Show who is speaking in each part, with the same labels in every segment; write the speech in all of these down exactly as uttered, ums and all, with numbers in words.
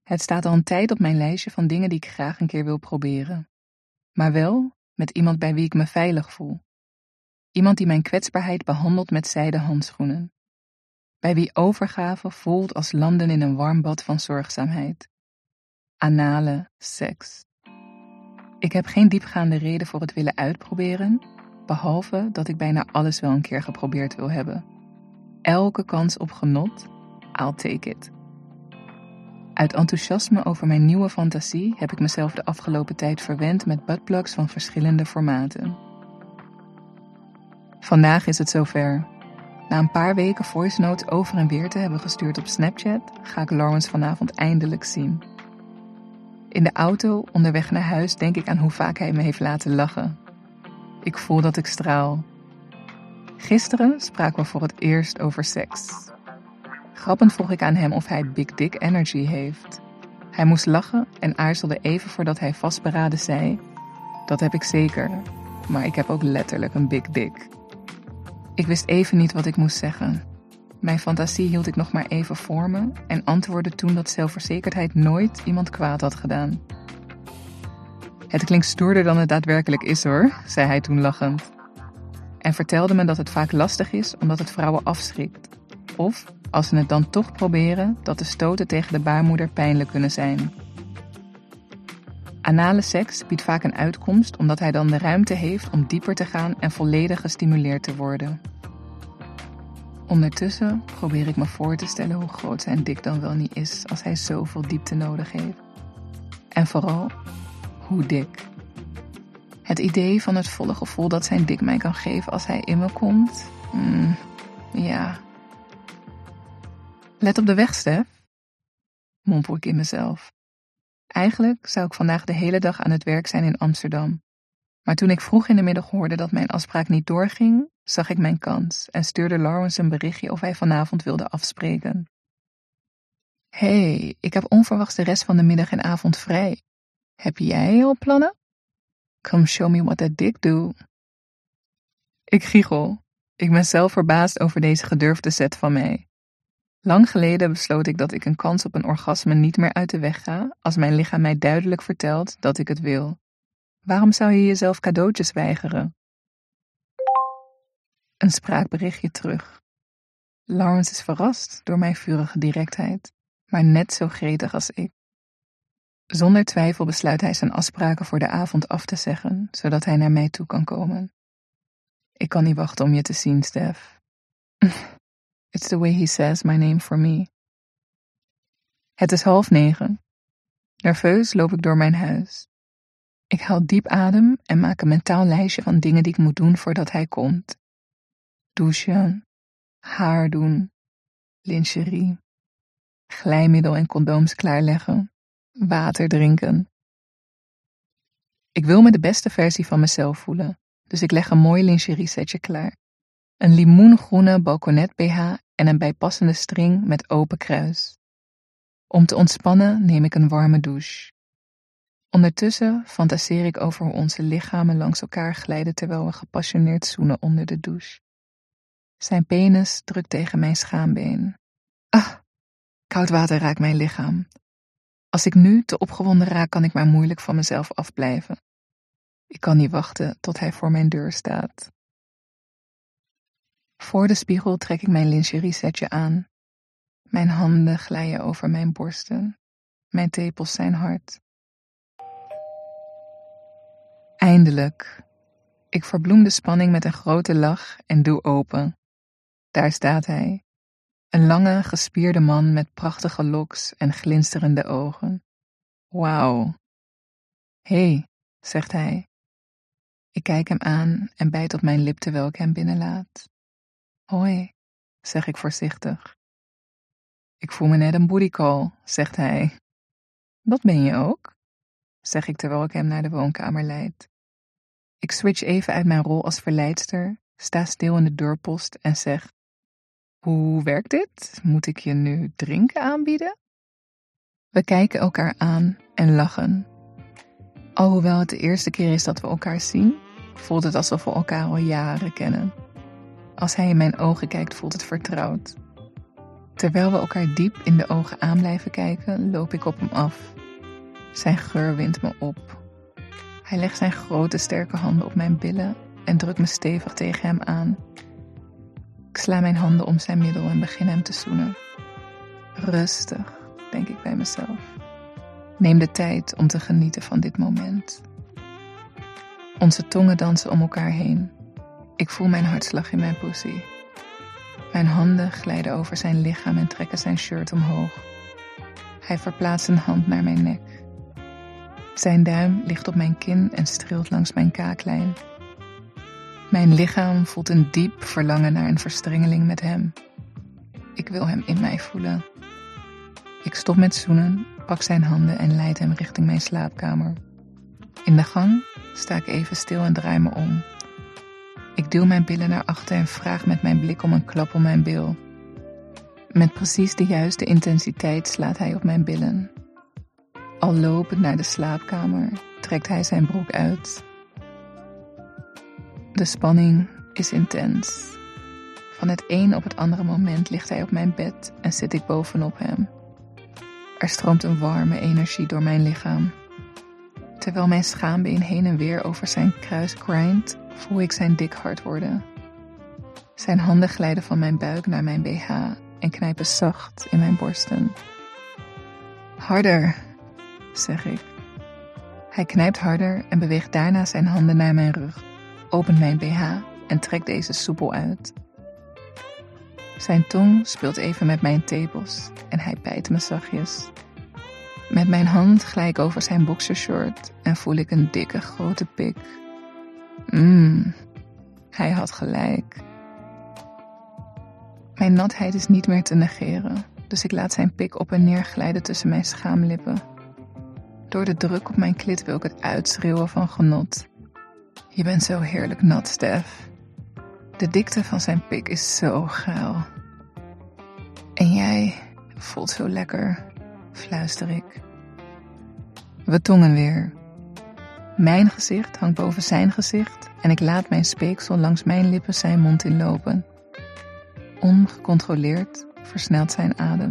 Speaker 1: Het staat al een tijd op mijn lijstje van dingen die ik graag een keer wil proberen. Maar wel met iemand bij wie ik me veilig voel. Iemand die mijn kwetsbaarheid behandelt met zijden handschoenen. Bij wie overgave voelt als landen in een warm bad van zorgzaamheid. Anale seks. Ik heb geen diepgaande reden voor het willen uitproberen, behalve dat ik bijna alles wel een keer geprobeerd wil hebben. Elke kans op genot, I'll take it. Uit enthousiasme over mijn nieuwe fantasie heb ik mezelf de afgelopen tijd verwend met buttplugs van verschillende formaten. Vandaag is het zover. Na een paar weken voice notes over en weer te hebben gestuurd op Snapchat, ga ik Lawrence vanavond eindelijk zien. In de auto onderweg naar huis denk ik aan hoe vaak hij me heeft laten lachen. Ik voel dat ik straal. Gisteren spraken we voor het eerst over seks. Grappend vroeg ik aan hem of hij big dick energy heeft. Hij moest lachen en aarzelde even voordat hij vastberaden zei: dat heb ik zeker, maar ik heb ook letterlijk een big dick. Ik wist even niet wat ik moest zeggen. Mijn fantasie hield ik nog maar even voor me en antwoordde toen dat zelfverzekerdheid nooit iemand kwaad had gedaan. Het klinkt stoerder dan het daadwerkelijk is hoor, zei hij toen lachend. En vertelde me dat het vaak lastig is omdat het vrouwen afschrikt. Of, als ze het dan toch proberen, dat de stoten tegen de baarmoeder pijnlijk kunnen zijn. Anale seks biedt vaak een uitkomst omdat hij dan de ruimte heeft om dieper te gaan en volledig gestimuleerd te worden. Ondertussen probeer ik me voor te stellen hoe groot zijn dik dan wel niet is als hij zoveel diepte nodig heeft. En vooral, hoe dik. Het idee van het volle gevoel dat zijn dik mij kan geven als hij in me komt, mm, ja. Let op de weg, Stef, mompel ik in mezelf. Eigenlijk zou ik vandaag de hele dag aan het werk zijn in Amsterdam. Maar toen ik vroeg in de middag hoorde dat mijn afspraak niet doorging, zag ik mijn kans en stuurde Lawrence een berichtje of hij vanavond wilde afspreken. Hey, ik heb onverwachts de rest van de middag en avond vrij. Heb jij al plannen? Come show me what that dick do. Ik giechel. Ik ben zelf verbaasd over deze gedurfde zet van mij. Lang geleden besloot ik dat ik een kans op een orgasme niet meer uit de weg ga als mijn lichaam mij duidelijk vertelt dat ik het wil. Waarom zou je jezelf cadeautjes weigeren? Een spraakberichtje terug. Lawrence is verrast door mijn vurige directheid, maar net zo gretig als ik. Zonder twijfel besluit hij zijn afspraken voor de avond af te zeggen, zodat hij naar mij toe kan komen. Ik kan niet wachten om je te zien, Stef. It's the way he says my name for me. Het is half negen. Nerveus loop ik door mijn huis. Ik haal diep adem en maak een mentaal lijstje van dingen die ik moet doen voordat hij komt. Douchen, haar doen, lingerie, glijmiddel en condooms klaarleggen, water drinken. Ik wil me de beste versie van mezelf voelen, dus ik leg een mooi lingerie setje klaar. Een limoengroene balconet B H en een bijpassende string met open kruis. Om te ontspannen neem ik een warme douche. Ondertussen fantaseer ik over hoe onze lichamen langs elkaar glijden terwijl we gepassioneerd zoenen onder de douche. Zijn penis drukt tegen mijn schaambeen. Ah, koud water raakt mijn lichaam. Als ik nu te opgewonden raak, kan ik maar moeilijk van mezelf afblijven. Ik kan niet wachten tot hij voor mijn deur staat. Voor de spiegel trek ik mijn lingerie setje aan. Mijn handen glijden over mijn borsten. Mijn tepels zijn hard. Eindelijk. Ik verbloem de spanning met een grote lach en doe open. Daar staat hij. Een lange, gespierde man met prachtige loks en glinsterende ogen. Wauw. Hé, hey, zegt hij. Ik kijk hem aan en bijt op mijn lip terwijl ik hem binnenlaat. Hoi, zeg ik voorzichtig. Ik voel me net een booty call, zegt hij. Dat ben je ook, zeg ik terwijl ik hem naar de woonkamer leid. Ik switch even uit mijn rol als verleidster, sta stil in de deurpost en zeg: hoe werkt dit? Moet ik je nu drinken aanbieden? We kijken elkaar aan en lachen. Alhoewel het de eerste keer is dat we elkaar zien, voelt het alsof we elkaar al jaren kennen. Als hij in mijn ogen kijkt, voelt het vertrouwd. Terwijl we elkaar diep in de ogen aan blijven kijken, loop ik op hem af. Zijn geur windt me op. Hij legt zijn grote sterke handen op mijn billen en drukt me stevig tegen hem aan. Ik sla mijn handen om zijn middel en begin hem te zoenen. Rustig, denk ik bij mezelf. Neem de tijd om te genieten van dit moment. Onze tongen dansen om elkaar heen. Ik voel mijn hartslag in mijn pussy. Mijn handen glijden over zijn lichaam en trekken zijn shirt omhoog. Hij verplaatst een hand naar mijn nek. Zijn duim ligt op mijn kin en streelt langs mijn kaaklijn. Mijn lichaam voelt een diep verlangen naar een verstrengeling met hem. Ik wil hem in mij voelen. Ik stop met zoenen, pak zijn handen en leid hem richting mijn slaapkamer. In de gang sta ik even stil en draai me om. Ik duw mijn billen naar achter en vraag met mijn blik om een klap op mijn bil. Met precies de juiste intensiteit slaat hij op mijn billen. Al lopend naar de slaapkamer trekt hij zijn broek uit. De spanning is intens. Van het een op het andere moment ligt hij op mijn bed en zit ik bovenop hem. Er stroomt een warme energie door mijn lichaam. Terwijl mijn schaambeen heen en weer over zijn kruis grindt, voel ik zijn dik hard worden. Zijn handen glijden van mijn buik naar mijn B H en knijpen zacht in mijn borsten. Harder, zeg ik. Hij knijpt harder en beweegt daarna zijn handen naar mijn rug, opent mijn B H en trekt deze soepel uit. Zijn tong speelt even met mijn tepels en hij bijt me zachtjes. Met mijn hand glij ik over zijn boxershort en voel ik een dikke grote pik. Mmm, hij had gelijk. Mijn natheid is niet meer te negeren, dus ik laat zijn pik op en neer glijden tussen mijn schaamlippen. Door de druk op mijn klit wil ik het uitschreeuwen van genot. Je bent zo heerlijk nat, Stef. De dikte van zijn pik is zo geil. En jij voelt zo lekker, fluister ik. We tongen weer. Mijn gezicht hangt boven zijn gezicht en ik laat mijn speeksel langs mijn lippen zijn mond inlopen. Ongecontroleerd versnelt zijn adem.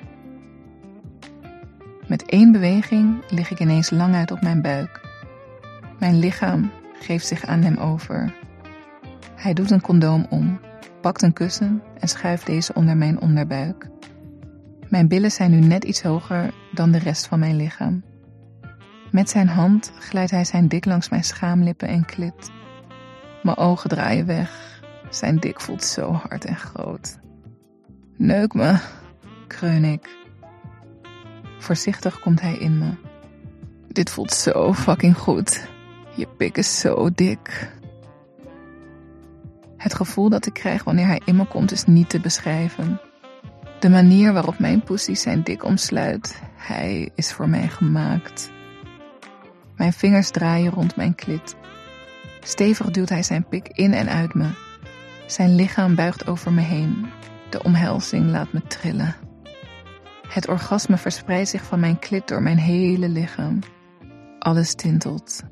Speaker 1: Met één beweging lig ik ineens lang uit op mijn buik. Mijn lichaam geeft zich aan hem over. Hij doet een condoom om, pakt een kussen en schuift deze onder mijn onderbuik. Mijn billen zijn nu net iets hoger dan de rest van mijn lichaam. Met zijn hand glijdt hij zijn dik langs mijn schaamlippen en klit. Mijn ogen draaien weg. Zijn dik voelt zo hard en groot. Neuk me, kreun ik. Voorzichtig komt hij in me. Dit voelt zo fucking goed. Je pik is zo dik. Het gevoel dat ik krijg wanneer hij in me komt is niet te beschrijven. De manier waarop mijn pussy zijn dik omsluit, hij is voor mij gemaakt. Mijn vingers draaien rond mijn klit. Stevig duwt hij zijn pik in en uit me. Zijn lichaam buigt over me heen. De omhelzing laat me trillen. Het orgasme verspreidt zich van mijn klit door mijn hele lichaam. Alles tintelt.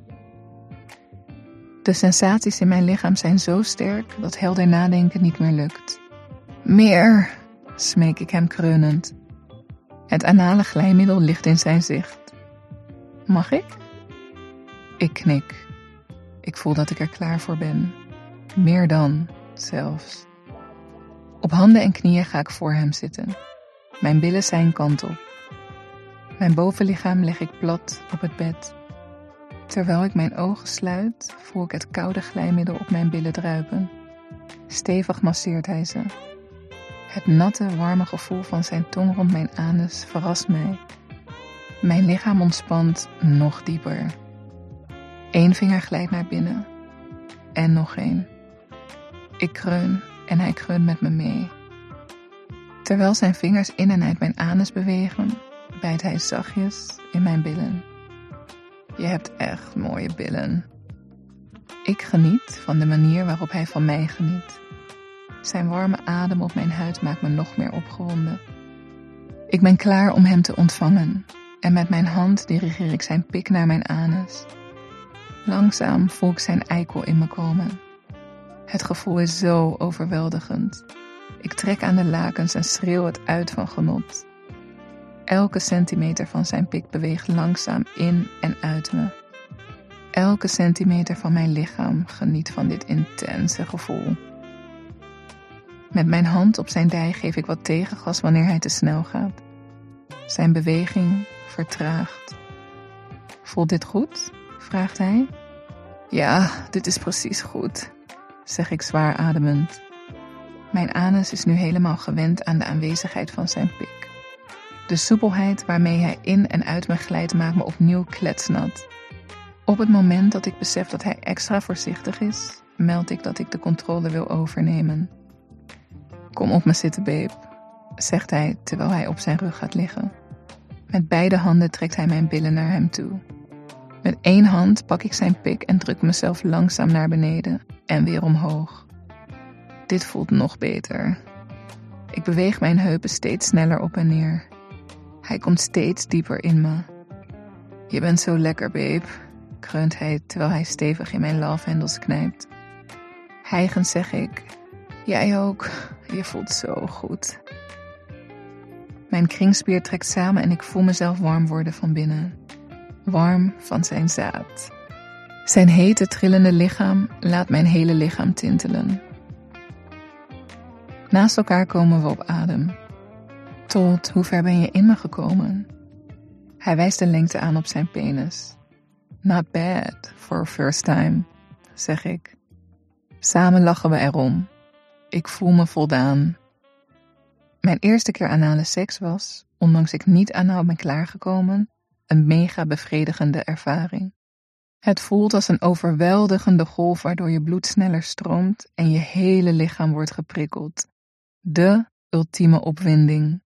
Speaker 1: De sensaties in mijn lichaam zijn zo sterk dat helder nadenken niet meer lukt. Meer, smeek ik hem kreunend. Het anale glijmiddel ligt in zijn zicht. Mag ik? Ik knik. Ik voel dat ik er klaar voor ben. Meer dan, zelfs. Op handen en knieën ga ik voor hem zitten. Mijn billen zijn kant op. Mijn bovenlichaam leg ik plat op het bed. Terwijl ik mijn ogen sluit, voel ik het koude glijmiddel op mijn billen druipen. Stevig masseert hij ze. Het natte, warme gevoel van zijn tong rond mijn anus verrast mij. Mijn lichaam ontspant nog dieper. Eén vinger glijdt naar binnen. En nog één. Ik kreun en hij kreunt met me mee. Terwijl zijn vingers in en uit mijn anus bewegen, bijt hij zachtjes in mijn billen. Je hebt echt mooie billen. Ik geniet van de manier waarop hij van mij geniet. Zijn warme adem op mijn huid maakt me nog meer opgewonden. Ik ben klaar om hem te ontvangen en met mijn hand dirigeer ik zijn pik naar mijn anus. Langzaam voel ik zijn eikel in me komen. Het gevoel is zo overweldigend. Ik trek aan de lakens en schreeuw het uit van genot. Elke centimeter van zijn pik beweegt langzaam in en uit me. Elke centimeter van mijn lichaam geniet van dit intense gevoel. Met mijn hand op zijn dij geef ik wat tegengas wanneer hij te snel gaat. Zijn beweging vertraagt. Voelt dit goed? Vraagt hij. Ja, dit is precies goed, zeg ik zwaar ademend. Mijn anus is nu helemaal gewend aan de aanwezigheid van zijn pik. De soepelheid waarmee hij in en uit me glijdt maakt me opnieuw kletsnat. Op het moment dat ik besef dat hij extra voorzichtig is, meld ik dat ik de controle wil overnemen. Kom op me zitten, babe, zegt hij terwijl hij op zijn rug gaat liggen. Met beide handen trekt hij mijn billen naar hem toe. Met één hand pak ik zijn pik en druk mezelf langzaam naar beneden en weer omhoog. Dit voelt nog beter. Ik beweeg mijn heupen steeds sneller op en neer. Hij komt steeds dieper in me. Je bent zo lekker, babe, kreunt hij terwijl hij stevig in mijn love handles knijpt. Hijgend zeg ik, jij ook, je voelt zo goed. Mijn kringspier trekt samen en ik voel mezelf warm worden van binnen. Warm van zijn zaad. Zijn hete, trillende lichaam laat mijn hele lichaam tintelen. Naast elkaar komen we op adem. Tot hoe ver ben je in me gekomen? Hij wijst de lengte aan op zijn penis. Not bad for a first time, zeg ik. Samen lachen we erom. Ik voel me voldaan. Mijn eerste keer anale seks was, ondanks ik niet anaal ben klaargekomen, een mega bevredigende ervaring. Het voelt als een overweldigende golf waardoor je bloed sneller stroomt en je hele lichaam wordt geprikkeld. De ultieme opwinding.